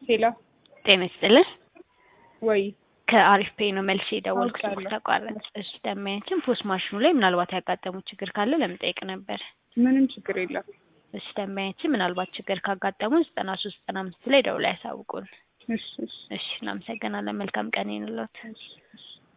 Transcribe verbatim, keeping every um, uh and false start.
ሄሎ ጤና ይስጥልኝ ወይ ከአሪፍ ፔይ ነው መልሼ የደወልኩት አውቃለሁ። ተቋረጠ። እሺ ደንበኛችን ፖስት ማሽኑ ላይ ምናልባት ያጋጠሙት ችግር ካለ ለመጠየቅ ነበር። ምንም ችግር የለም። እሺ ደንበኛችን ምናልባት ችግር ካጋጠሙን ዘጠና ሶስት ዘጠና አምስት ላይ ደውለው ያሳውቁን። እሺ እሺ እሺ እናመሰግናለን። መልካም ቀን ይሁንልዎት። እሺ እሺ